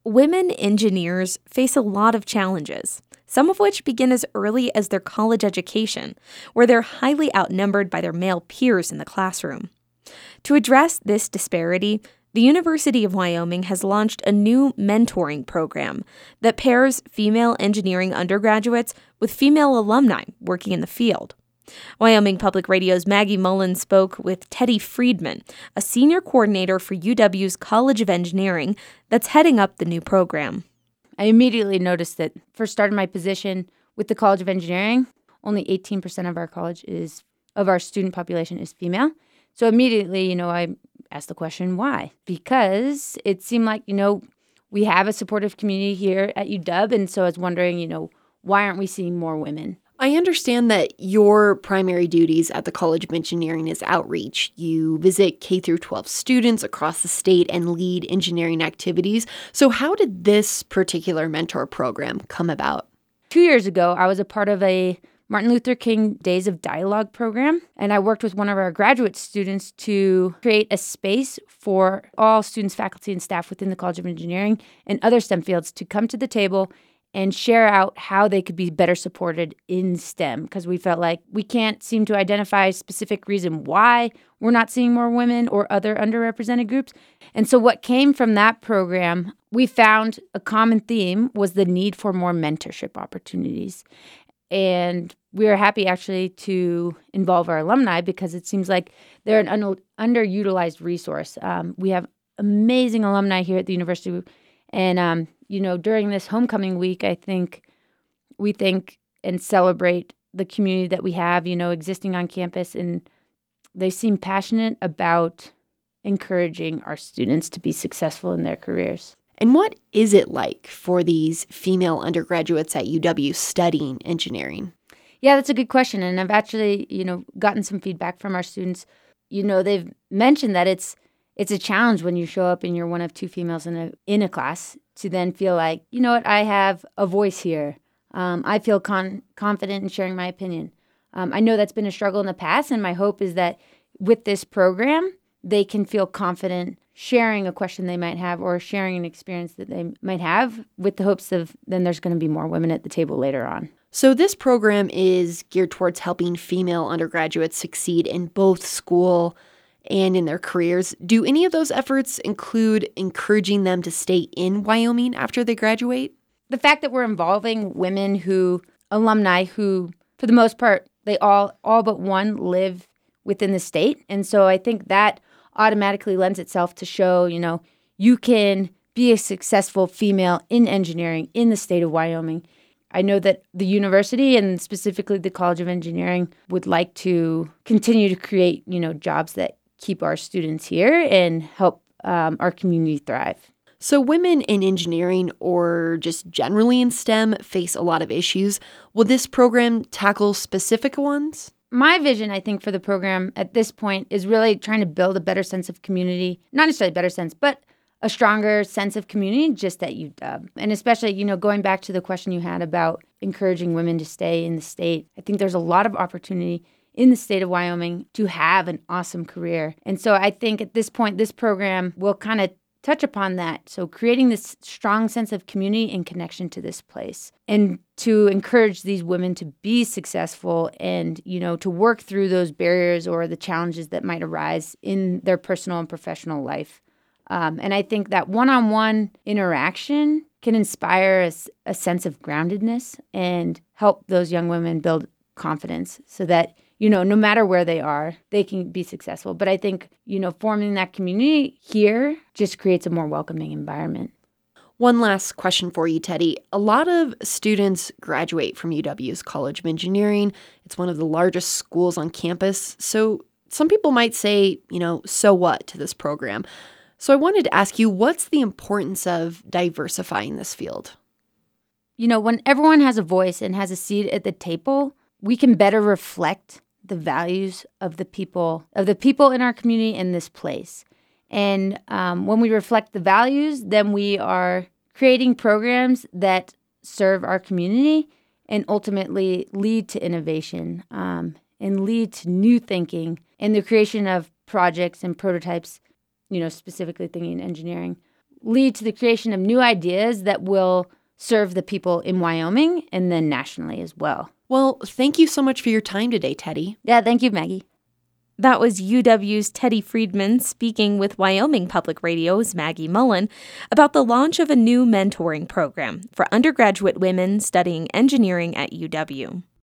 Women engineers face a lot of challenges, some of which begin as early as their college education, where they're highly outnumbered by their male peers in the classroom. To address this disparity, the University of Wyoming has launched a new mentoring program that pairs female engineering undergraduates with female alumni working in the field. Wyoming Public Radio's Maggie Mullen spoke with Teddy Friedman, a senior coordinator for UW's College of Engineering that's heading up the new program. I immediately noticed that first started my position with the College of Engineering, only 18% of our student population is female. So immediately, I asked the question, why? Because it seemed like, we have a supportive community here at UW, and so I was wondering, why aren't we seeing more women? I understand that your primary duties at the College of Engineering is outreach. You visit K through 12 students across the state and lead engineering activities. So how did this particular mentor program come about? 2 years ago, I was a part of a Martin Luther King Days of Dialogue program, and I worked with one of our graduate students to create a space for all students, faculty, and staff within the College of Engineering and other STEM fields to come to the table and share out how they could be better supported in STEM, because we felt like we can't seem to identify a specific reason why we're not seeing more women or other underrepresented groups. And so what came from that program, we found a common theme was the need for more mentorship opportunities. And we are happy actually to involve our alumni because it seems like they're an underutilized resource. We have amazing alumni here at the university. And, during this homecoming week, I think we think and celebrate the community that we have, existing on campus. And they seem passionate about encouraging our students to be successful in their careers. And what is it like for these female undergraduates at UW studying engineering? Yeah, that's a good question. And I've actually, gotten some feedback from our students. They've mentioned that it's a challenge when you show up and you're one of two females in a class to then feel like, I have a voice here. I feel confident in sharing my opinion. I know that's been a struggle in the past, and my hope is that with this program, they can feel confident sharing a question they might have or sharing an experience that they might have with the hopes of then there's going to be more women at the table later on. So this program is geared towards helping female undergraduates succeed in both school and in their careers. Do any of those efforts include encouraging them to stay in Wyoming after they graduate? The fact that we're involving alumni who, for the most part, they all but one live within the state. And so I think that automatically lends itself to show, you can be a successful female in engineering in the state of Wyoming. I know that the university and specifically the College of Engineering would like to continue to create, jobs that keep our students here and help our community thrive. So women in engineering or just generally in STEM face a lot of issues. Will this program tackle specific ones? My vision, I think, for the program at this point is really trying to build a better sense of community. Not necessarily a better sense, but a stronger sense of community just at UW. And especially, going back to the question you had about encouraging women to stay in the state, I think there's a lot of opportunity in the state of Wyoming to have an awesome career. And so I think at this point, this program will kind of touch upon that. So creating this strong sense of community and connection to this place and to encourage these women to be successful and, to work through those barriers or the challenges that might arise in their personal and professional life. And I think that one-on-one interaction can inspire a sense of groundedness and help those young women build confidence so that, no matter where they are, they can be successful. But I think, forming that community here just creates a more welcoming environment. One last question for you, Teddy. A lot of students graduate from UW's College of Engineering. It's one of the largest schools on campus. So some people might say, so what to this program? So I wanted to ask you, what's the importance of diversifying this field? When everyone has a voice and has a seat at the table, we can better reflect the values of the people in our community in this place. And when we reflect the values, then we are creating programs that serve our community and ultimately lead to innovation and lead to new thinking and the creation of projects and prototypes, specifically thinking engineering, lead to the creation of new ideas that will serve the people in Wyoming and then nationally as well. Well, thank you so much for your time today, Teddy. Yeah, thank you, Maggie. That was UW's Teddy Friedman speaking with Wyoming Public Radio's Maggie Mullen about the launch of a new mentoring program for undergraduate women studying engineering at UW.